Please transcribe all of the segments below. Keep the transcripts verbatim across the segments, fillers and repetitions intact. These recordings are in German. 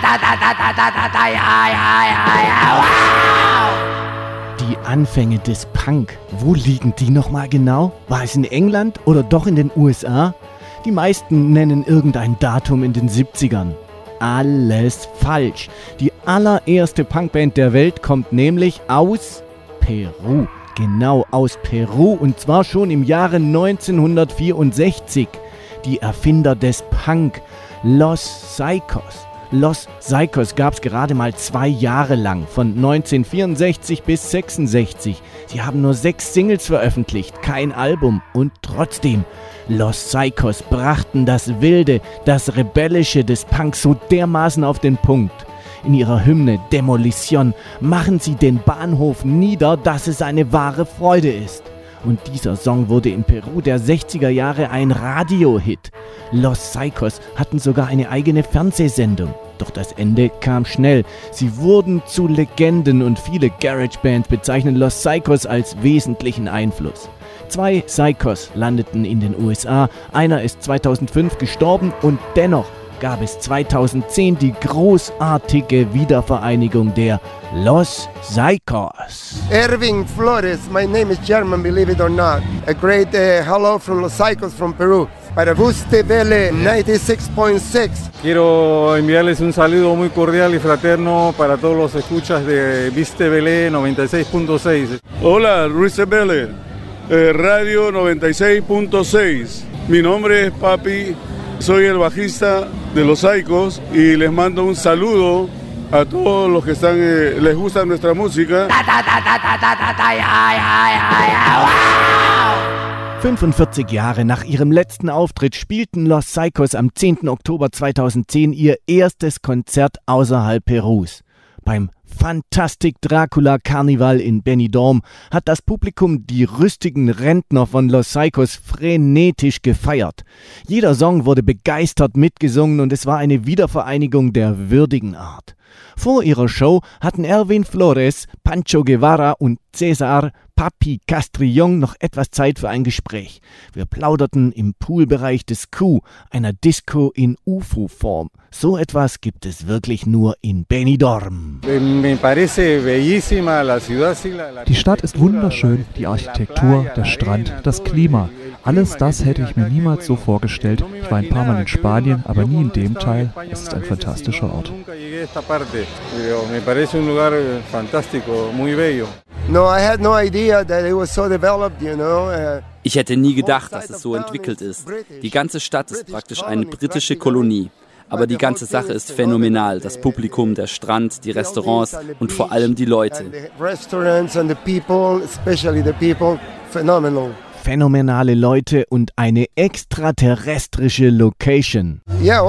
Die Anfänge des Punk, wo liegen die nochmal genau? War es in England oder doch in den U S A? Die meisten nennen irgendein Datum in den siebzigern. Alles falsch. Die allererste Punkband der Welt kommt nämlich aus Peru. Genau, aus Peru, und zwar schon im Jahre neunzehnhundertvierundsechzig. Die Erfinder des Punk, Los Saicos. Los Saicos gab es gerade mal zwei Jahre lang, von neunzehnhundertvierundsechzig bis sechsundsechzig. Sie haben nur sechs Singles veröffentlicht, kein Album, und trotzdem, Los Saicos brachten das Wilde, das Rebellische des Punk so dermaßen auf den Punkt. In ihrer Hymne Demolition machen sie den Bahnhof nieder, dass es eine wahre Freude ist. Und dieser Song wurde in Peru der sechziger Jahre ein Radiohit. Los Saicos hatten sogar eine eigene Fernsehsendung. Doch das Ende kam schnell. Sie wurden zu Legenden und viele Garage-Bands bezeichnen Los Saicos als wesentlichen Einfluss. Zwei Saicos landeten in den U S A, einer ist zweitausendfünf gestorben und dennoch gab es zweitausendzehn die großartige Wiedervereinigung der Los Saicos. Erwin Flores, my name is German, believe it or not. A great uh, hello from Los Saicos from Peru. Para Viste Vele noventa y seis punto seis. Quiero enviarles un saludo muy cordial y fraterno para todos los escuchas de Viste Vele noventa y seis punto seis. Hola, Viste Vele, eh, Radio noventa y seis punto seis. Mi nombre es Papi, soy el bajista de Los Saicos y les mando un saludo a todos los que están, eh, les gusta nuestra música. fünfundvierzig Jahre nach ihrem letzten Auftritt spielten Los Saicos am zehnten Oktober zweitausendzehn ihr erstes Konzert außerhalb Perus. Beim Fantastic Dracula Carnival in Benidorm hat das Publikum die rüstigen Rentner von Los Saicos frenetisch gefeiert. Jeder Song wurde begeistert mitgesungen und es war eine Wiedervereinigung der würdigen Art. Vor ihrer Show hatten Erwin Flores, Pancho Guevara und César Papi Castrillón noch etwas Zeit für ein Gespräch. Wir plauderten im Poolbereich des Q, einer Disco in U F O-Form. So etwas gibt es wirklich nur in Benidorm. Die Stadt ist wunderschön, die Architektur, der Strand, das Klima. Alles das hätte ich mir niemals so vorgestellt. Ich war ein paar Mal in Spanien, aber nie in dem Teil. Es ist ein fantastischer Ort. No, I had no idea that it was so developed, you know. Ich hätte nie gedacht, dass es so entwickelt ist. Die ganze Stadt ist praktisch eine britische Kolonie. Aber die ganze Sache ist phänomenal. Das Publikum, der Strand, die Restaurants und vor allem die Leute. Phänomenale Leute und eine extraterrestrische Location.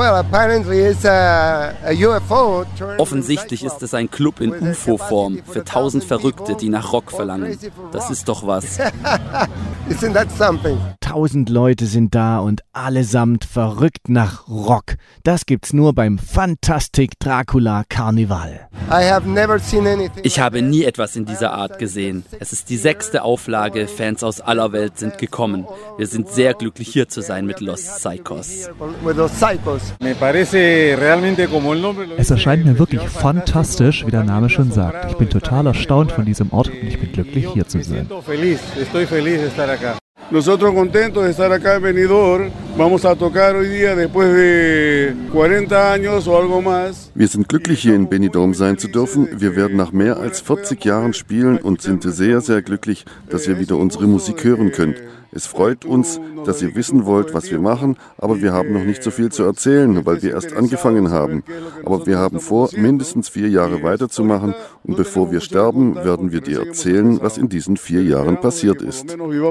Offensichtlich ist es ein Club in U F O-Form für tausend Verrückte, die nach Rock verlangen. Das ist doch was. Isn't that something? Tausend Leute sind da und allesamt verrückt nach Rock. Das gibt's nur beim Fantastic Dracula Carnival. I have never seen anything. Ich habe nie etwas in dieser Art gesehen. Es ist die sechste Auflage. Fans aus aller Welt sind gekommen. Wir sind sehr glücklich, hier zu sein mit Los Saicos. Es erscheint mir wirklich fantastisch, wie der Name schon sagt. Ich bin total erstaunt von diesem Ort und ich bin glücklich, hier zu sein. Nosotros contentos de estar acá en Benidorm. Vamos a tocar hoy día después de cuarenta años o algo más. Wir sind glücklich, hier in Benidorm sein zu dürfen. Wir werden nach mehr als vierzig Jahren spielen und sind sehr, sehr glücklich, dass ihr wieder unsere Musik hören könnt. Es freut uns, dass ihr wissen wollt, was wir machen, aber wir haben noch nicht so viel zu erzählen, weil wir erst angefangen haben. Aber wir haben vor, mindestens vier Jahre weiterzumachen und bevor wir sterben, werden wir dir erzählen, was in diesen vier Jahren passiert ist.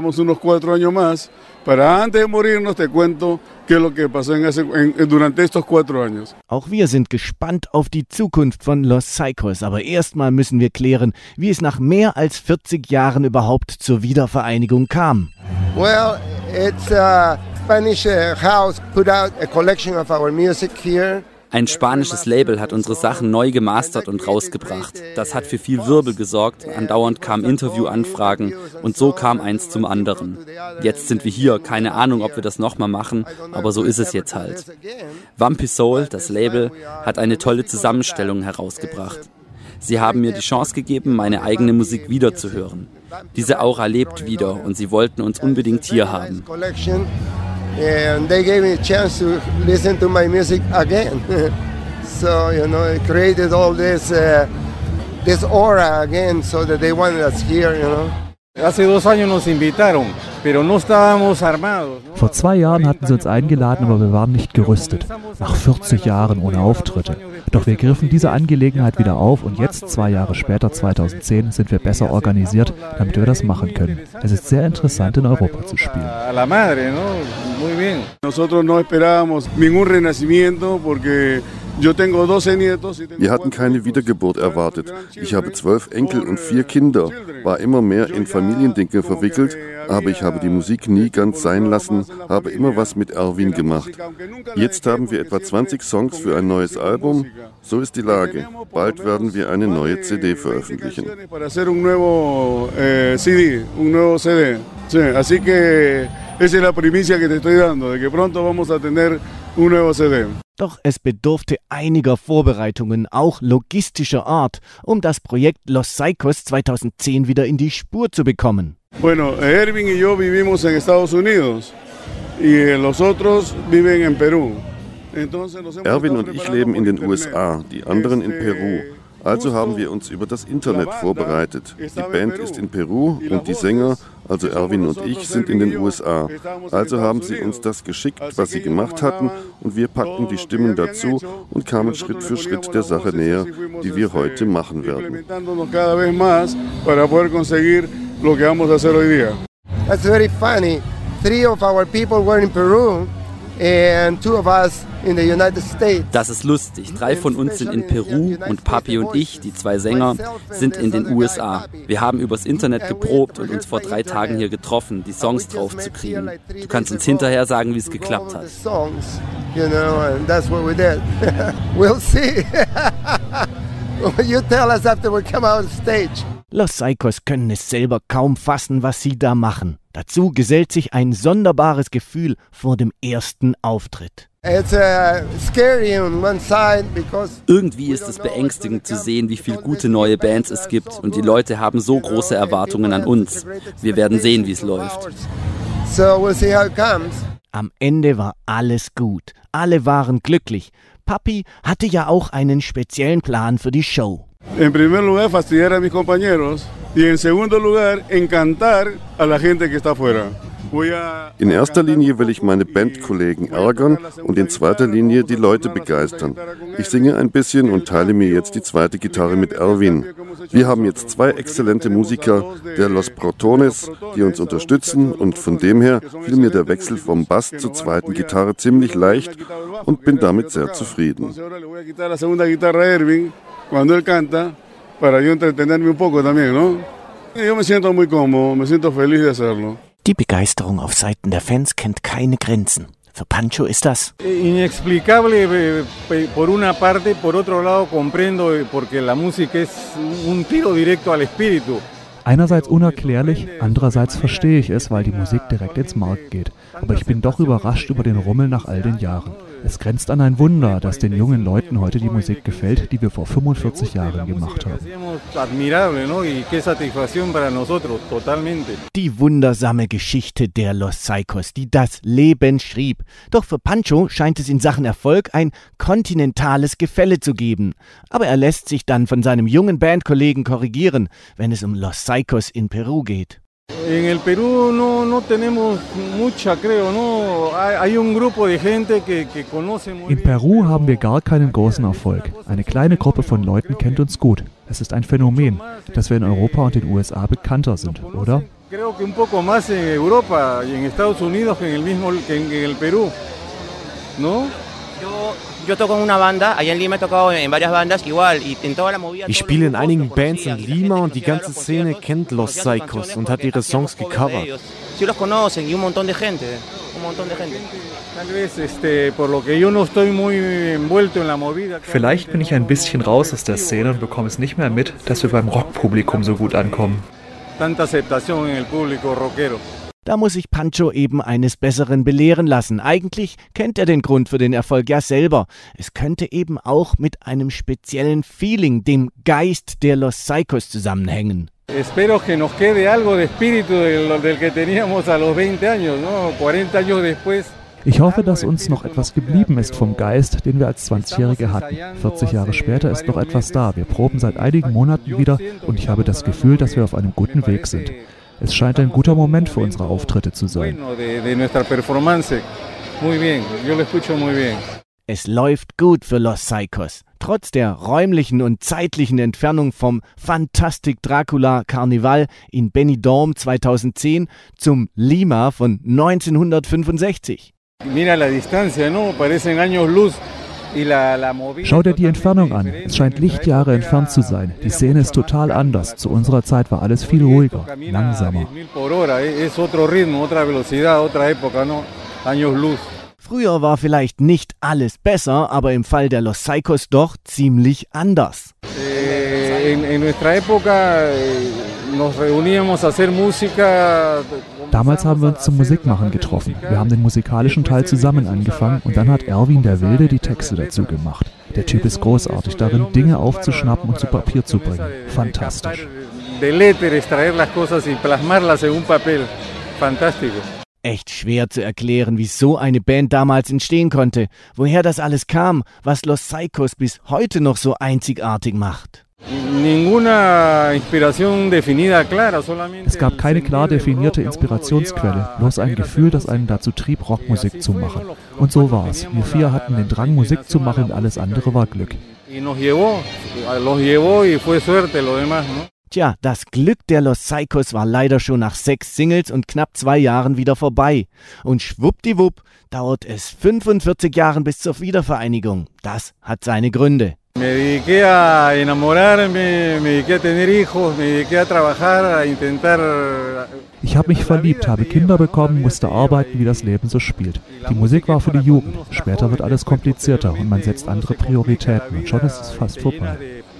Auch wir sind gespannt auf die Zukunft von Los Saicos, aber erstmal müssen wir klären, wie es nach mehr als vierzig Jahren überhaupt zur Wiedervereinigung kam. Well, it's a Spanish house put out a collection of our music here. Ein spanisches Label hat unsere Sachen neu gemastert und rausgebracht. Das hat für viel Wirbel gesorgt, andauernd kamen Interviewanfragen und so kam eins zum anderen. Jetzt sind wir hier, keine Ahnung, ob wir das nochmal machen, aber so ist es jetzt halt. Vampy Soul, das Label, hat eine tolle Zusammenstellung herausgebracht. Sie haben mir die Chance gegeben, meine eigene Musik wiederzuhören. Diese Aura lebt wieder und sie wollten uns unbedingt hier haben. And they gave me a chance to listen to my music again. So, you know, it created all this, uh, this aura again, so that they wanted us here, you know. Hace dos años nos invitaron, pero no estábamos armados. Vor zwei Jahren hatten sie uns eingeladen, aber wir waren nicht gerüstet. Nach vierzig Jahren ohne Auftritte. Doch wir griffen diese Angelegenheit wieder auf und jetzt, zwei Jahre später, zweitausendzehn, sind wir besser organisiert, damit wir das machen können. Es ist sehr interessant, in Europa zu spielen. Nosotros no esperábamos ningún renacimiento porque wir hatten keine Wiedergeburt erwartet. Ich habe zwölf Enkel und vier Kinder, war immer mehr in Familiendinge verwickelt, aber ich habe die Musik nie ganz sein lassen, habe immer was mit Erwin gemacht. Jetzt haben wir etwa zwanzig Songs für ein neues Album. So ist die Lage. Bald werden wir eine neue C D veröffentlichen. Esa es la primicia que te estoy dando, de que pronto vamos a tener un nuevo C D. Doch es bedurfte einiger Vorbereitungen, auch logistischer Art, um das Projekt Los Saicos zweitausendzehn wieder in die Spur zu bekommen. Bueno, Erwin y yo vivimos en Estados Unidos y los otros viven en Perú. Erwin und ich leben in den U S A, die anderen in Peru. Also haben wir uns über das Internet vorbereitet. Die Band ist in Peru und die Sänger, also Erwin und ich, sind in den U S A. Also haben sie uns das geschickt, was sie gemacht hatten, und wir packten die Stimmen dazu und kamen Schritt für Schritt der Sache näher, die wir heute machen werden. That's very funny. Three of our people were in Peru. And two of us in the United States. Das ist lustig. Drei von uns sind in Peru und Papi und ich, die zwei Sänger, sind in den U S A. Wir haben übers Internet geprobt und uns vor drei Tagen hier getroffen, die Songs drauf zu kriegen. Du kannst uns hinterher sagen, wie es geklappt hat. You know, and that's what we did. We'll see. You tell us after we come out of the stage. Los Saicos können es selber kaum fassen, was sie da machen. Dazu gesellt sich ein sonderbares Gefühl vor dem ersten Auftritt. Irgendwie ist es beängstigend zu sehen, wie viele gute neue Bands es gibt und die Leute haben so große Erwartungen an uns. Wir werden sehen, wie es läuft. Am Ende war alles gut. Alle waren glücklich. Papi hatte ja auch einen speziellen Plan für die Show. En primer lugar, fastidiar a mis compañeros y en segundo lugar, encantar a la gente que está afuera. In erster Linie will ich meine Bandkollegen ärgern und in zweiter Linie die Leute begeistern. Ich singe ein bisschen und teile mir jetzt die zweite Gitarre mit Erwin. Wir haben jetzt zwei exzellente Musiker, der Los Protones, die uns unterstützen, und von dem her fiel mir der Wechsel vom Bass zur zweiten Gitarre ziemlich leicht und bin damit sehr zufrieden. Cuando él canta, para yo entretenerme un poco también, ¿no? Yo me siento muy cómodo, me siento feliz de hacerlo. Die Begeisterung auf Seiten der Fans kennt keine Grenzen. Für Pancho ist das inexplicable por una parte, por otro lado comprendo porque la música es un tiro directo al espíritu. Einerseits unerklärlich, andererseits verstehe ich es, weil die Musik direkt ins Mark geht. Aber ich bin doch überrascht über den Rummel nach all den Jahren. Es grenzt an ein Wunder, dass den jungen Leuten heute die Musik gefällt, die wir vor fünfundvierzig Jahren gemacht haben. Die wundersame Geschichte der Los Saicos, die das Leben schrieb. Doch für Pancho scheint es in Sachen Erfolg ein kontinentales Gefälle zu geben. Aber er lässt sich dann von seinem jungen Bandkollegen korrigieren, wenn es um Los Saicos in Peru geht. En el Perú no, no tenemos mucha, creo, no. Hay un grupo de gente que, que conoce muy bien. In Peru haben wir gar keinen großen Erfolg. Eine kleine Gruppe von Leuten kennt uns gut. Es ist ein Phänomen, dass wir in Europa und den U S A bekannter sind, oder? Creo que un poco más en Europa y en Estados Unidos que en el mismo que en el Perú, ¿no? Ich spiele in einigen Bands in Lima und die ganze Szene kennt Los Saicos und hat ihre Songs gecovert. Vielleicht bin ich ein bisschen raus aus der Szene und bekomme es nicht mehr mit, dass wir beim Rockpublikum so gut ankommen. Da muss sich Pancho eben eines Besseren belehren lassen. Eigentlich kennt er den Grund für den Erfolg ja selber. Es könnte eben auch mit einem speziellen Feeling, dem Geist der Los Saicos zusammenhängen. Espero que nos quede algo de espíritu del, del que teníamos a los veinte años, ¿no? cuarenta años después. Ich hoffe, dass uns noch etwas geblieben ist vom Geist, den wir als zwanzigjährige hatten. vierzig Jahre später ist noch etwas da. Wir proben seit einigen Monaten wieder und ich habe das Gefühl, dass wir auf einem guten Weg sind. Es scheint ein guter Moment für unsere Auftritte zu sein. Es läuft gut für Los Saicos. Trotz der räumlichen und zeitlichen Entfernung vom Fantastic Dracula Carnival in Benidorm zweitausendzehn zum Lima von neunzehnhundertfünfundsechzig. Schau dir die Entfernung an. Es scheint Lichtjahre entfernt zu sein. Die Szene ist total anders. Zu unserer Zeit war alles viel ruhiger, langsamer. Früher war vielleicht nicht alles besser, aber im Fall der Los Saicos doch ziemlich anders. Damals haben wir uns zum Musikmachen getroffen. Wir haben den musikalischen Teil zusammen angefangen und dann hat Erwin der Wilde die Texte dazu gemacht. Der Typ ist großartig darin, Dinge aufzuschnappen und zu Papier zu bringen. Fantastisch. Echt schwer zu erklären, wie so eine Band damals entstehen konnte, woher das alles kam, was Los Saicos bis heute noch so einzigartig macht. Es gab keine klar definierte Inspirationsquelle, bloß ein Gefühl, das einen dazu trieb, Rockmusik zu machen. Und so war es. Wir vier hatten den Drang, Musik zu machen und alles andere war Glück. Tja, das Glück der Los Saicos war leider schon nach sechs Singles und knapp zwei Jahren wieder vorbei. Und schwuppdiwupp dauert es fünfundvierzig Jahre bis zur Wiedervereinigung. Das hat seine Gründe. Ich habe mich verliebt, habe Kinder bekommen, musste arbeiten, wie das Leben so spielt. Die Musik war für die Jugend. Später wird alles komplizierter und man setzt andere Prioritäten und schon ist es fast vorbei.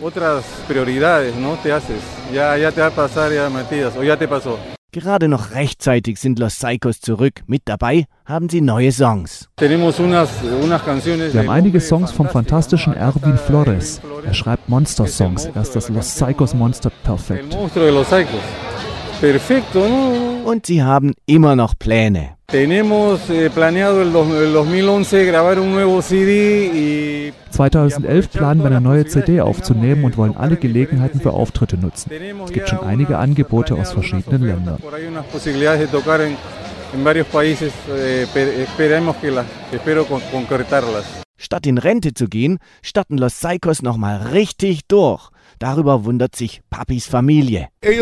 Gerade noch rechtzeitig sind Los Saicos zurück. Mit dabei haben sie neue Songs. Wir haben einige Songs vom fantastischen Erwin Flores. Er schreibt Monster-Songs. Er ist das Los Saicos Monster perfekt. Und sie haben immer noch Pläne. zweitausendelf planen wir eine neue C D aufzunehmen und wollen alle Gelegenheiten für Auftritte nutzen. Es gibt schon einige Angebote aus verschiedenen Ländern. Statt in Rente zu gehen, starten Los Saicos nochmal richtig durch. Darüber wundert sich Papis Familie. Die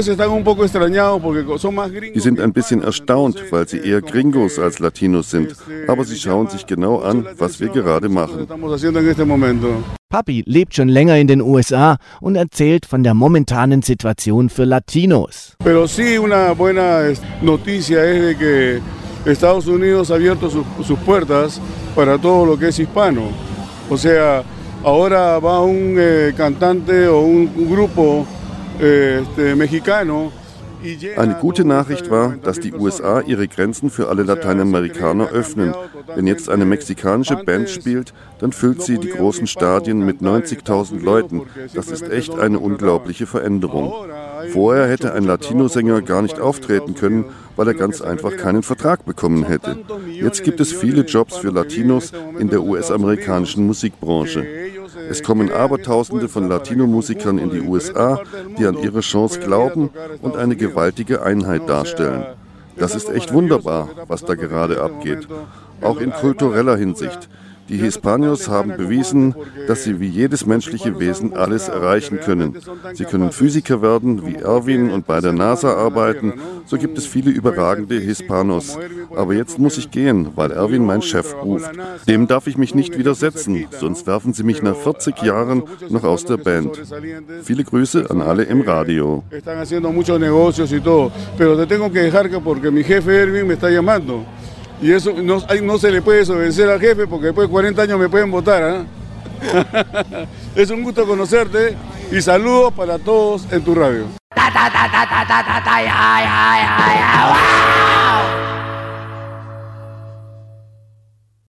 sind ein bisschen erstaunt, weil sie eher Gringos als Latinos sind. Aber sie schauen sich genau an, was wir gerade machen. Papi lebt schon länger in den U S A und erzählt von der momentanen Situation für Latinos. Pero sí, una buena noticia es de que Estados Unidos ha abierto sus, sus puertas para todo lo que es hispano. O sea, ahora va un eh, cantante o un grupo eh, este, mexicano. Eine gute Nachricht war, dass die U S A ihre Grenzen für alle Lateinamerikaner öffnen. Wenn jetzt eine mexikanische Band spielt, dann füllt sie die großen Stadien mit neunzigtausend Leuten. Das ist echt eine unglaubliche Veränderung. Vorher hätte ein Latino-Sänger gar nicht auftreten können, weil er ganz einfach keinen Vertrag bekommen hätte. Jetzt gibt es viele Jobs für Latinos in der U S-amerikanischen Musikbranche. Es kommen Abertausende von Latino-Musikern in die U S A, die an ihre Chance glauben und eine gewaltige Einheit darstellen. Das ist echt wunderbar, was da gerade abgeht. Auch in kultureller Hinsicht. Die Hispanios haben bewiesen, dass sie wie jedes menschliche Wesen alles erreichen können. Sie können Physiker werden, wie Erwin, und bei der NASA arbeiten. So gibt es viele überragende Hispanos. Aber jetzt muss ich gehen, weil Erwin mein Chef ruft. Dem darf ich mich nicht widersetzen, sonst werfen sie mich nach vierzig Jahren noch aus der Band. Viele Grüße an alle im Radio. y eso no, no se le puede desobedecer al jefe porque después de cuarenta años me pueden votar. ¿eh? Es un gusto conocerte y saludos para todos en tu radio.